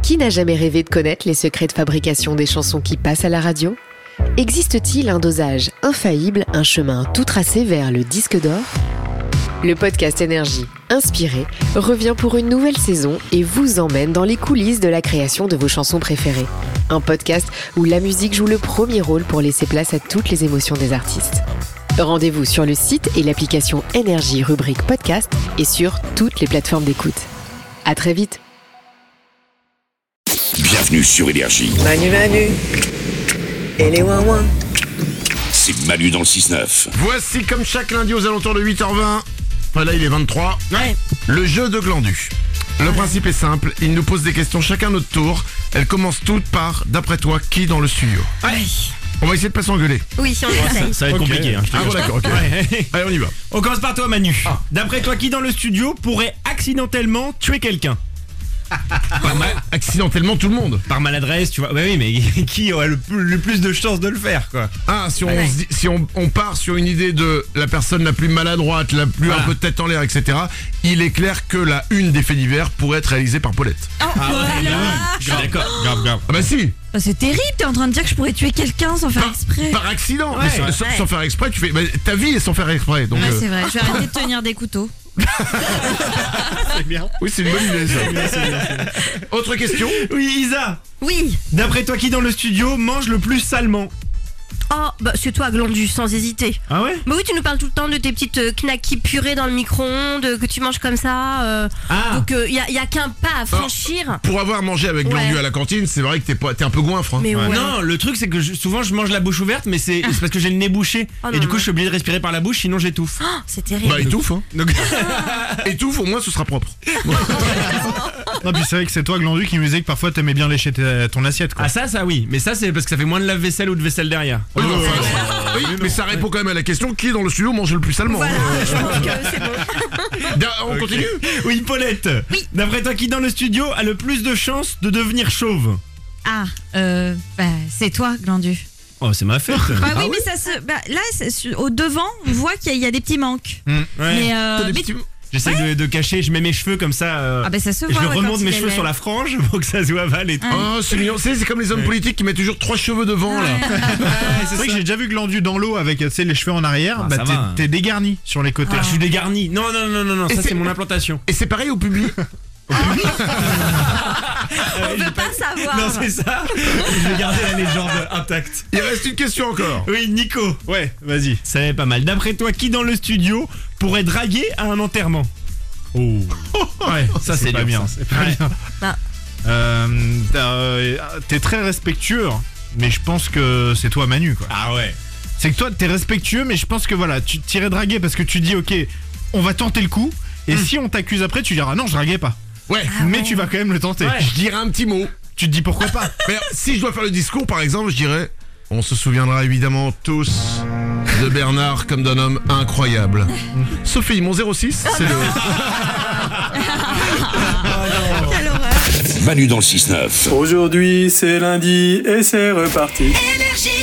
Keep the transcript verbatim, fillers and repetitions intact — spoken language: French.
Qui n'a jamais rêvé de connaître les secrets de fabrication des chansons qui passent à la radio ? Existe-t-il un dosage infaillible, un chemin tout tracé vers le disque d'or ? Le podcast Énergie, inspiré, revient pour une nouvelle saison et vous emmène dans les coulisses de la création de vos chansons préférées. Un podcast où la musique joue le premier rôle pour laisser place à toutes les émotions des artistes. Rendez-vous sur le site et l'application Énergie rubrique podcast et sur toutes les plateformes d'écoute. À très vite. Bienvenue sur Énergie. Manu Manu et les ouin ouin. C'est Manu dans le six neuf. Voici comme chaque lundi aux alentours de huit heures vingt. Voilà, il est vingt-trois. Ouais. Le jeu de Glandu. Le principe est simple, il nous pose des questions chacun notre tour. Elles commencent toutes par, d'après toi, qui dans le studio ? Ouais. On va essayer de pas s'engueuler. Oui, si on essaye. Ça va être Ok. compliqué. Hein, je te Ah cache bon, pas. d'accord, ok. Ouais. Allez, on y va. On commence par toi, Manu. Ah. D'après toi, qui dans le studio pourrait accidentellement tuer quelqu'un ? Par ma- Accidentellement tout le monde. Par maladresse, tu vois. Ouais, oui, mais qui aurait le plus, le plus de chances de le faire, quoi ? Ah, si on, Ouais. se dit- si on, on part sur une idée de la personne la plus maladroite, la plus Voilà. un peu tête en l'air, et cetera, il est clair que la une des faits divers pourrait être réalisée par Paulette. Oh, Ah ouais, voilà. oui, je suis d'accord. Grave, grave. Ah bah si, Oh, c'est terrible, t'es en train de dire que je pourrais tuer quelqu'un sans faire par, exprès. par accident, Ouais. mais sans, sans- Ouais. sans faire exprès, tu fais. Bah, ta vie est sans faire exprès. Donc, Ouais, euh, c'est vrai, je vais arrêter de tenir des couteaux. C'est bien. oui, c'est une bonne idée ça. Autre question. Oui, Isa. Oui. D'après toi, qui dans le studio mange le plus salement ? Oh, bah c'est toi, Glandu, sans hésiter. Ah ouais ? Bah oui, tu nous parles tout le temps de tes petites euh, knackis purées dans le micro-ondes, que tu manges comme ça. euh, Ah. Donc, il y, a, y a qu'un pas à franchir. Pour avoir mangé avec Glandu Ouais. à la cantine, c'est vrai que t'es, pas, t'es un peu goinfre. Hein. Mais ouais. Non, le truc c'est que je- souvent je mange la bouche ouverte, mais c'est c'est parce que j'ai le nez bouché. Oh et non, du coup, non. je suis obligé de respirer par la bouche, sinon j'étouffe. Oh, c'est terrible. Bah étouffe, hein. Donc, Étouffe, au moins ce sera propre. Non, puis c'est vrai que c'est toi, Glandu, qui me disait que parfois t'aimais bien lécher ta- ton assiette, quoi. ah ça, ça oui. Mais ça, c'est parce que ça fait moins de lave-vaisselle ou de vaisselle derrière. Oui, mais enfin, oui, mais ça répond quand même à la question qui dans le studio mange le plus salement. Voilà, hein. je pense que c'est bon. Da- On continue. Oui, Paulette. Oui. D'après toi, qui dans le studio a le plus de chances de devenir chauve ? Ah, euh, bah, c'est toi, Glandu. Oh, c'est ma fête. Ah oui, mais ça se. Bah, là, c'est su- au devant, on voit qu'il y, a- il y a des petits manques. Ouais. Mais, euh, T'as des mais- petits- J'essaie de, de cacher, je mets mes cheveux comme ça. euh, Ah, bah, ça se et voit. je ouais, remonte quand mes il cheveux est sur la frange pour que ça se voit mal et tout. Oh, c'est mignon. C'est, c'est comme les hommes politiques qui mettent toujours trois cheveux devant là. c'est vrai que j'ai déjà vu Glandu dans l'eau avec tu sais, les cheveux en arrière. Ah, bah, ça t'es, va. t'es dégarni sur les côtés. Ah, je suis dégarni. Non, non, non, non, non, Et ça c'est- c'est mon implantation. Et c'est pareil au public. On veut pas savoir. Non, c'est ça. Je vais garder la légende intacte. Il reste une question encore. Oui, Nico. Ouais, vas-y. Ça est pas mal. D'après toi, qui dans le studio pourrait draguer à un enterrement ? Oh. Ouais, ça c'est, pas dur, bien. ça. C'est pas Ouais. bien. Ah. Euh, t'as, euh, t'es très respectueux, hein, mais je pense que c'est toi, Manu, quoi. Ah ouais. C'est que toi, t'es respectueux, mais je pense que voilà, tu t'irais draguer parce que tu dis, ok, on va tenter le coup, et si on t'accuse après, tu diras, non, je draguais pas. Ouais. mais tu vas quand même le tenter. Ouais. Je dirais un petit mot. Tu te dis pourquoi pas. Mais si je dois faire le discours, par exemple, je dirais on se souviendra évidemment tous de Bernard comme d'un homme incroyable. Sophie, mon zéro six, c'est le. Quelle horreur. Manu dans le six neuf. Aujourd'hui c'est lundi et c'est reparti. Énergie.